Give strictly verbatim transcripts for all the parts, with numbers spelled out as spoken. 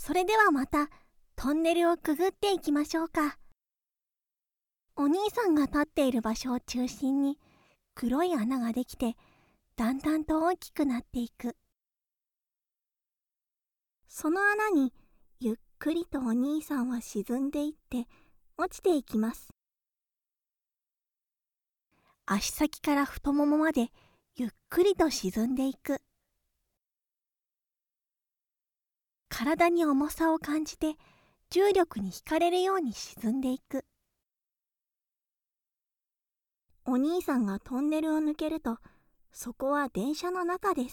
それではまたトンネルをくぐっていきましょうか。お兄さんが立っている場所を中心に黒い穴ができて、だんだんと大きくなっていく。その穴にゆっくりとお兄さんは沈んでいって落ちていきます。足先から太ももまでゆっくりと沈んでいく。体に重さを感じて重力に惹かれるように沈んでいく。お兄さんがトンネルを抜けると、そこは電車の中です。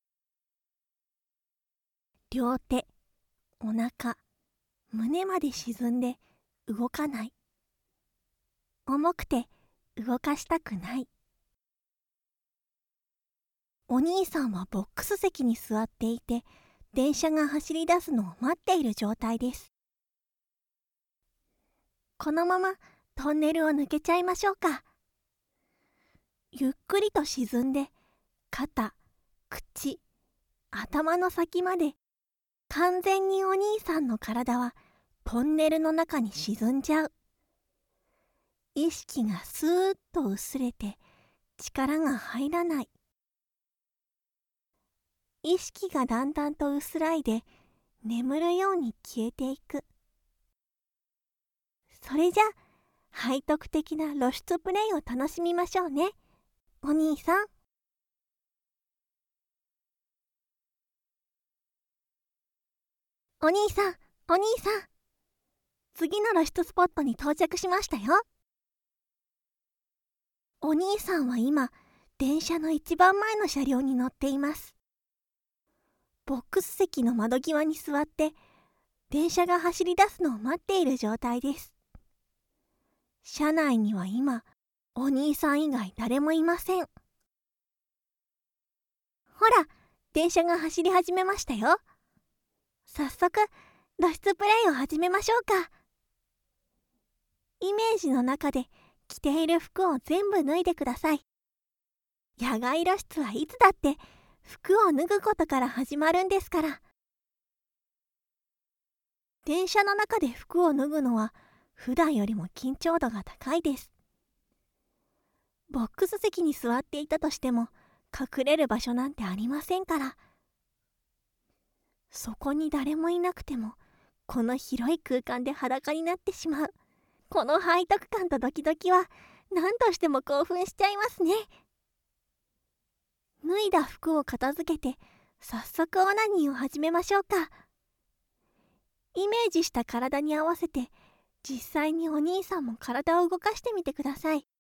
両手、お腹、胸まで沈んで動かない。重くて動かしたくない。お兄さんはボックス席に座っていて、電車が走り出すのを待っている状態です。このままトンネルを抜けちゃいましょうか。ゆっくりと沈んで、肩、口、頭の先まで完全にお兄さんの体はトンネルの中に沈んじゃう。意識がスーッと薄れて力が入らない。意識がだんだんと薄らいで眠るように消えていく。それじゃ背徳的な露出プレイを楽しみましょうね、お兄さん。お兄さん、お兄さん。次の露出スポットに到着しましたよ。お兄さんは今、電車の一番前の車両に乗っています。ボックス席の窓際に座って、電車が走り出すのを待っている状態です。車内には今、お兄さん以外誰もいません。ほら、電車が走り始めましたよ。早速、露出プレイを始めましょうか。イメージの中で着ている服を全部脱いでください。野外露出はいつだって服を脱ぐことから始まるんですから。電車の中で服を脱ぐのは普段よりも緊張度が高いです。ボックス席に座っていたとしても隠れる場所なんてありませんから。そこに誰もいなくてもこの広い空間で裸になってしまう。この背徳感とドキドキは何としても興奮しちゃいますね。脱いだ服を片付けて早速オナニーを始めましょうか。イメージした体に合わせて実際にお兄さんも体を動かしてみてください。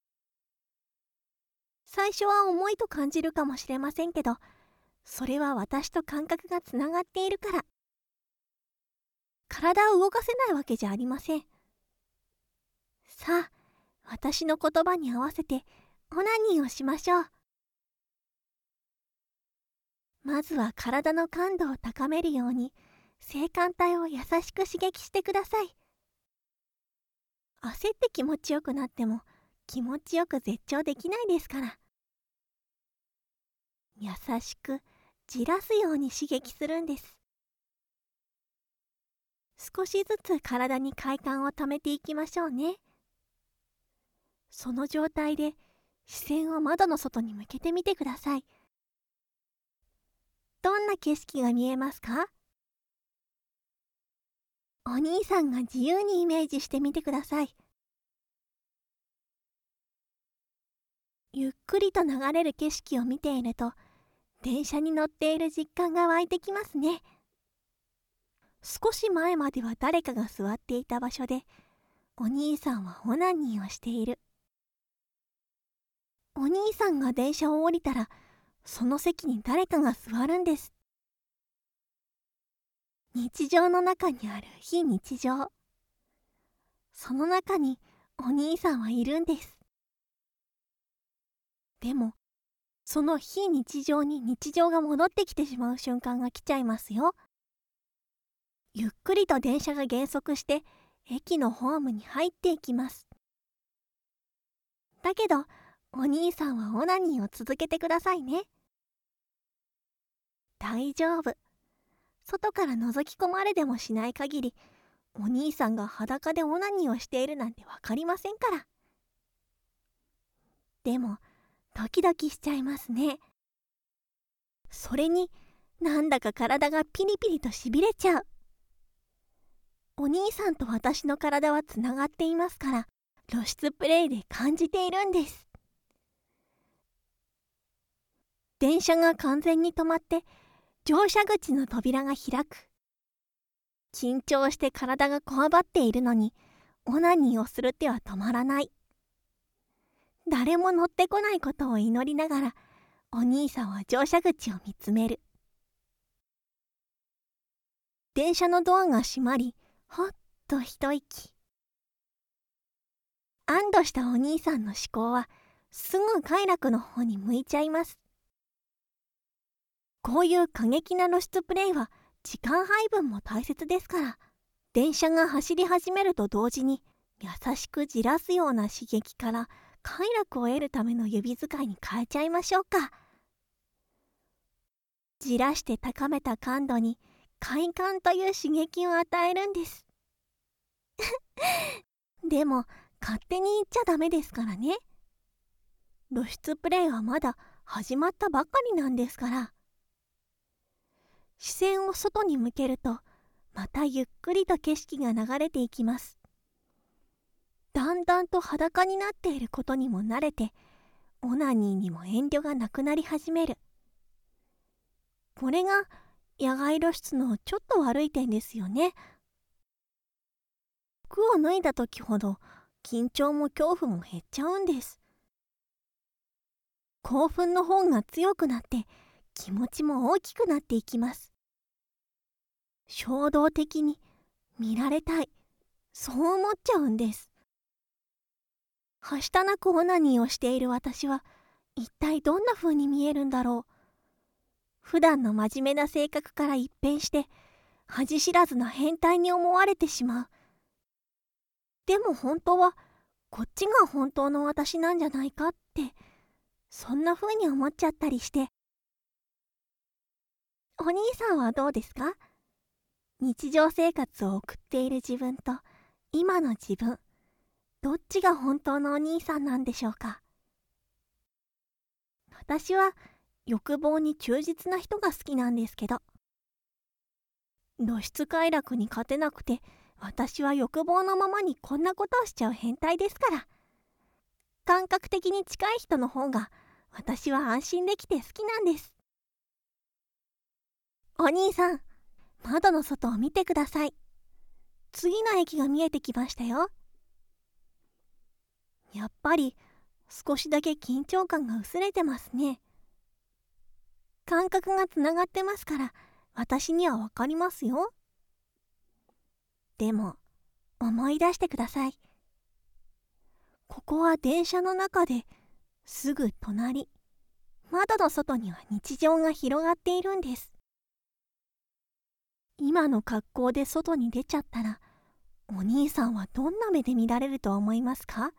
最初は重いと感じるかもしれませんけど、それは私と感覚がつながっているから。体を動かせないわけじゃありません。さあ、私の言葉に合わせてオナニーをしましょう。まずは体の感度を高めるように性感帯を優しく刺激してください。焦って気持ちよくなっても気持ちよく絶頂できないですから。優しくじらすように刺激するんです。少しずつ体に快感をためていきましょうね。その状態で視線を窓の外に向けてみてください。どんな景色が見えますか？お兄さんが自由にイメージしてみてください。ゆっくりと流れる景色を見ていると、電車に乗っている実感が湧いてきますね。少し前までは誰かが座っていた場所で、お兄さんはオナニーをしている。お兄さんが電車を降りたら、その席に誰かが座るんです。日常の中にある非日常。その中にお兄さんはいるんです。でも、その非日常に日常が戻ってきてしまう瞬間が来ちゃいますよ。ゆっくりと電車が減速して駅のホームに入っていきます。だけど、お兄さんはオナニーを続けてくださいね。大丈夫。 外から覗き込まれでもしない限り、お兄さんが裸でオナニーをしているなんてわかりませんから。でもドキドキしちゃいますね。それになんだか体がピリピリとしびれちゃう。お兄さんと私の体はつながっていますから、露出プレイで感じているんです。電車が完全に止まって乗車口の扉が開く。緊張して体がこわばっているのにオナニーをする手は止まらない。誰も乗ってこないことを祈りながらお兄さんは乗車口を見つめる。電車のドアが閉まり、ほっと一息。安堵したお兄さんの思考はすぐ快楽の方に向いちゃいます。こういう過激な露出プレイは時間配分も大切ですから、電車が走り始めると同時に優しくじらすような刺激から快楽を得るための指使いに変えちゃいましょうか。じらして高めた感度に快感という刺激を与えるんです。でも勝手に言っちゃダメですからね。露出プレイはまだ始まったばかりなんですから。視線を外に向けるとまたゆっくりと景色が流れていきます。だんだんと裸になっていることにも慣れて、オナニーにも遠慮がなくなり始める。これが野外露出のちょっと悪い点ですよね。服を脱いだ時ほど緊張も恐怖も減っちゃうんです。興奮の方が強くなって気持ちも大きくなっていきます。衝動的に見られたい、そう思っちゃうんです。はしたなくオナニーをしている私は一体どんな風に見えるんだろう。普段の真面目な性格から一変して恥知らずな変態に思われてしまう。でも本当はこっちが本当の私なんじゃないかって、そんな風に思っちゃったりして。お兄さんはどうですか？日常生活を送っている自分と今の自分、どっちが本当のお兄さんなんでしょうか？私は欲望に忠実な人が好きなんですけど、露出快楽に勝てなくて、私は欲望のままにこんなことをしちゃう変態ですから。感覚的に近い人の方が私は安心できて好きなんです。お兄さん、窓の外を見てください。次の駅が見えてきましたよ。やっぱり少しだけ緊張感が薄れてますね。感覚がつながってますから私にはわかりますよ。でも思い出してください。ここは電車の中ですぐ隣、窓の外には日常が広がっているんです。今の格好で外に出ちゃったらお兄さんはどんな目で見られると思いますか？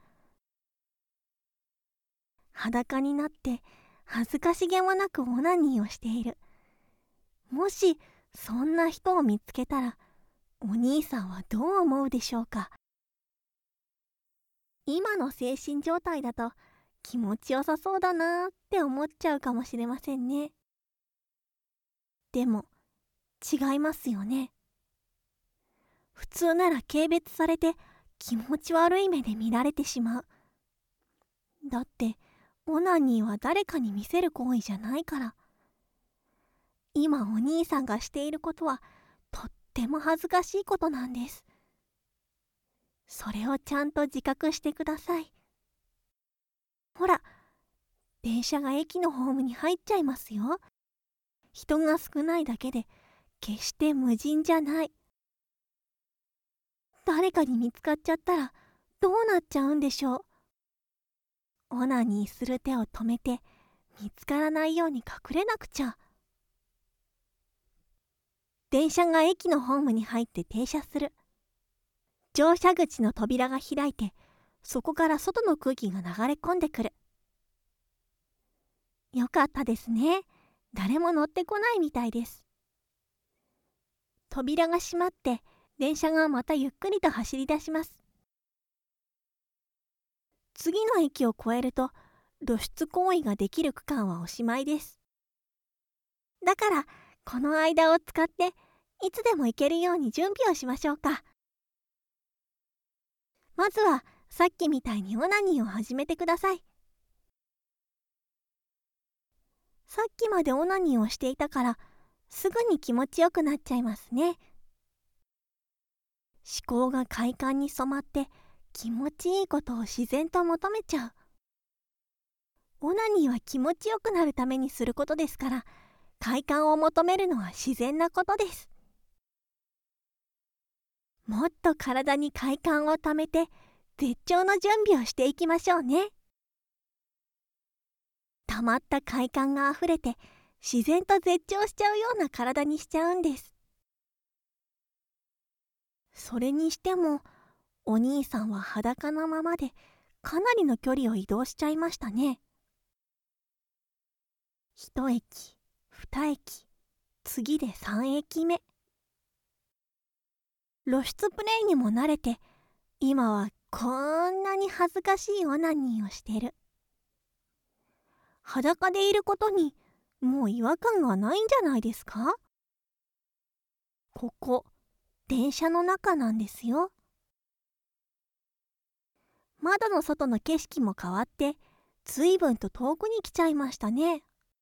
裸になって恥ずかしげもなくオナニーをしている。もしそんな人を見つけたらお兄さんはどう思うでしょうか？今の精神状態だと気持ちよさそうだなーって思っちゃうかもしれませんね。でも違いますよね。普通なら軽蔑されて気持ち悪い目で見られてしまう。だってオナニーは誰かに見せる行為じゃないから。今お兄さんがしていることはとっても恥ずかしいことなんです。それをちゃんと自覚してください。ほら、電車が駅のホームに入っちゃいますよ。人が少ないだけで決して無人じゃない。誰かに見つかっちゃったらどうなっちゃうんでしょう。オナニーする手を止めて見つからないように隠れなくちゃ。電車が駅のホームに入って停車する。乗車口の扉が開いてそこから外の空気が流れ込んでくる。よかったですね。誰も乗ってこないみたいです。 扉が閉まって電車がまたゆっくりと走り出します。次の駅を越えると露出行為ができる区間はおしまいです。だからこの間を使っていつでも行けるように準備をしましょうか。まずはさっきみたいにオナニーを始めてください。さっきまでオナニーをしていたからすぐに気持ちよくなっちゃいますね。思考が快感に染まって気持ちいいことを自然と求めちゃう。オナニーは気持ちよくなるためにすることですから、快感を求めるのは自然なことです。もっと体に快感をためて絶頂の準備をしていきましょうね。たまった快感があふれて自然と絶頂しちゃうような体にしちゃうんです。それにしてもお兄さんは裸のままでかなりの距離を移動しちゃいましたね。一駅、二駅、次で三駅目。露出プレイにも慣れて今はこんなに恥ずかしいオナニーをしてる。裸でいることにもう違和感がないんじゃないですか？ここ電車の中なんですよ。窓の外の景色も変わって随分と遠くに来ちゃいましたね。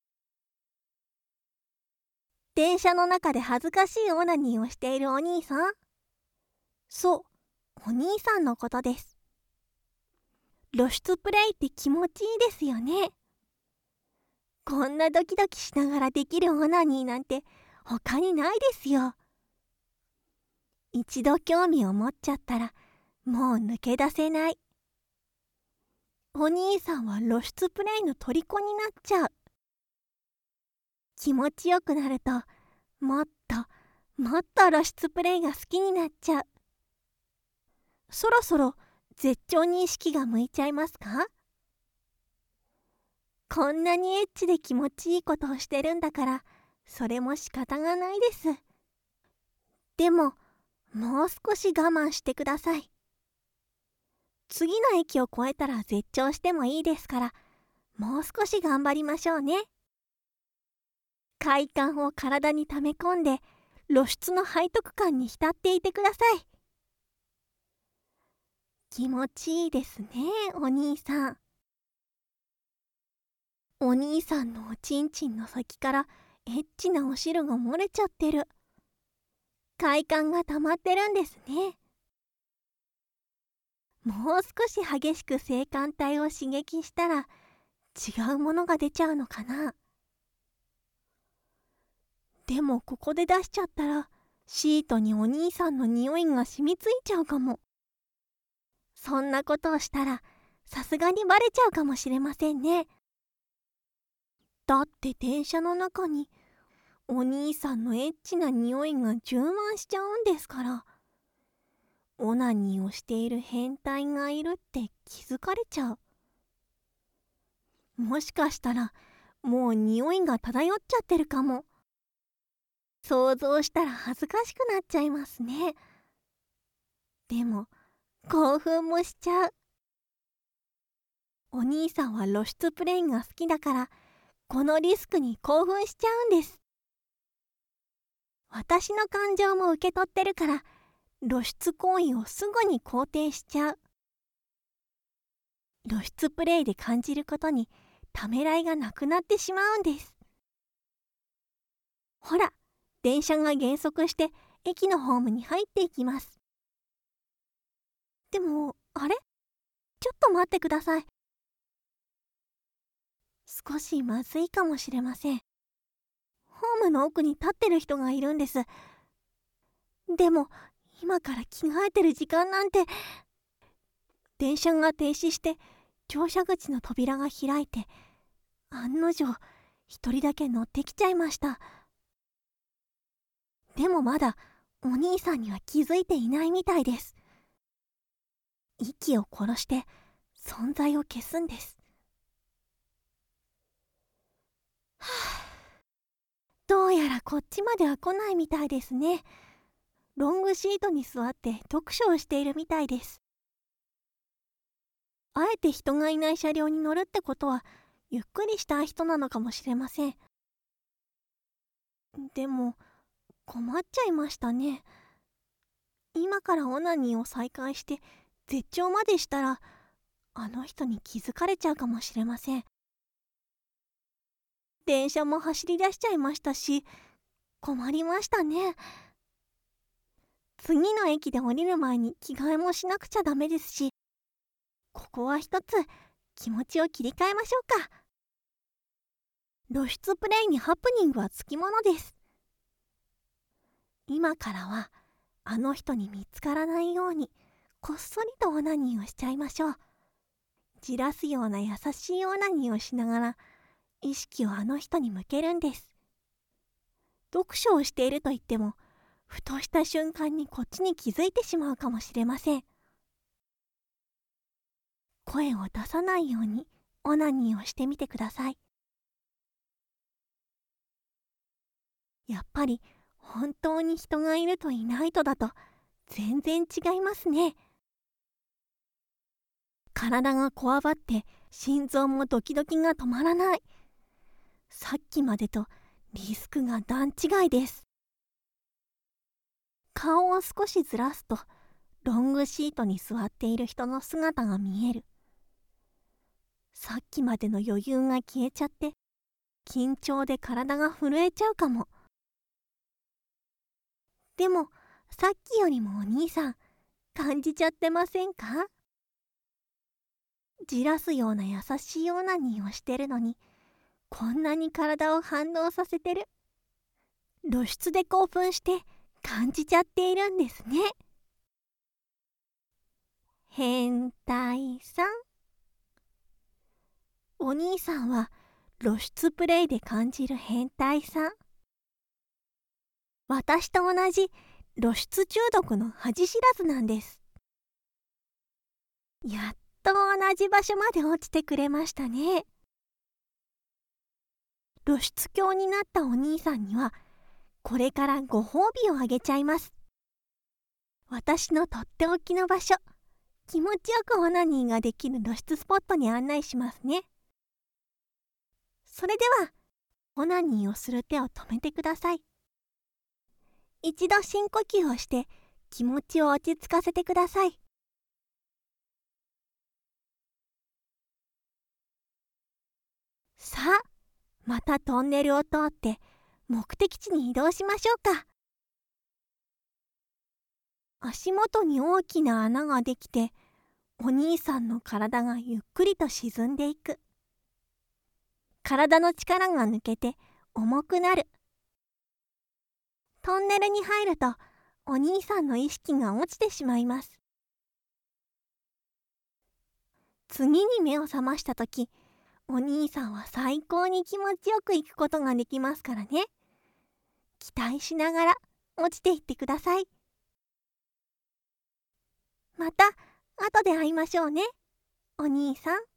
電車の中で恥ずかしいオナニーをしているお兄さん。そう、お兄さんのことです。露出プレイって気持ちいいですよね。こんなドキドキしながらできるオナニーなんて他にないですよ。一度興味を持っちゃったらもう抜け出せない。お兄さんは露出プレイの虜になっちゃう。気持ちよくなるともっともっと露出プレイが好きになっちゃう。そろそろ絶頂に意識が向いちゃいますか？こんなにエッチで気持ちいいことをしてるんだからそれも仕方がないです。でももう少し我慢してください。次の駅を越えたら絶頂してもいいですからもう少し頑張りましょうね。快感を体に溜め込んで露出の背徳感に浸っていてください。気持ちいいですね、お兄さん。お兄さんのおちんちんの先からエッチなお汁が漏れちゃってる。快感が溜まってるんですね。もう少し激しく性感帯を刺激したら違うものが出ちゃうのかな。でもここで出しちゃったらシートにお兄さんの匂いが染みついちゃうかも。そんなことをしたらさすがにバレちゃうかもしれませんね。だって電車の中にお兄さんのエッチな匂いが充満しちゃうんですから。オナニーをしている変態がいるって気づかれちゃう。もしかしたらもう匂いが漂っちゃってるかも。想像したら恥ずかしくなっちゃいますね。でも興奮もしちゃう。お兄さんは露出プレイが好きだからこのリスクに興奮しちゃうんです。私の感情も受け取ってるから露出行為をすぐに肯定しちゃう。露出プレイで感じることにためらいがなくなってしまうんです。ほら、電車が減速して駅のホームに入っていきます。でも、あれ？ちょっと待ってください。少しまずいかもしれません。ホームの奥に立ってる人がいるんです。でも、今から着替えてる時間なんて。電車が停止して乗車口の扉が開いて案の定一人だけ乗ってきちゃいました。でもまだお兄さんには気づいていないみたいです。息を殺して存在を消すんです。はあ、どうやらこっちまでは来ないみたいですね。 ロングシートに座って読書をしているみたいです。あえて人がいない車両に乗るってことは、ゆっくりしたい人なのかもしれません。でも、困っちゃいましたね。今からオナニーを再開して絶頂までしたら、あの人に気づかれちゃうかもしれません。電車も走り出しちゃいましたし、困りましたね。次の駅で降りる前に着替えもしなくちゃダメですし、ここは一つ気持ちを切り替えましょうか。露出プレイにハプニングはつきものです。今からはあの人に見つからないようにこっそりとオナニーをしちゃいましょう。じらすような優しいオナニーをしながら意識をあの人に向けるんです。読書をしていると言っても、ふとした瞬間にこっちに気づいてしまうかもしれません。声を出さないようにオナニーをしてみてください。やっぱり本当に人がいるといないとだと全然違いますね。体がこわばって心臓もドキドキが止まらない。さっきまでとリスクが段違いです。顔を少しずらすとロングシートに座っている人の姿が見える。さっきまでの余裕が消えちゃって緊張で体が震えちゃうかも。でもさっきよりもお兄さん感じちゃってませんか？じらすような優しいオナニーをしてるのにこんなに体を反応させてる。露出で興奮して感じちゃっているんですね。変態さん。お兄さんは露出プレイで感じる変態さん。私と同じ露出中毒の恥知らずなんです。やっと同じ場所まで落ちてくれましたね。露出狂になったお兄さんにはこれからご褒美をあげちゃいます。私のとっておきの場所、気持ちよくオナニーができる露出スポットに案内しますね。それではオナニーをする手を止めてください。一度深呼吸をして気持ちを落ち着かせてください。さあ、またトンネルを通って目的地に移動しましょうか。足元に大きな穴ができて、お兄さんの体がゆっくりと沈んでいく。体の力が抜けて重くなる。トンネルに入るとお兄さんの意識が落ちてしまいます。次に目を覚ましたとき、お兄さんは最高に気持ちよく行くことができますからね。期待しながら落ちていってください。また後で会いましょうね、お兄さん。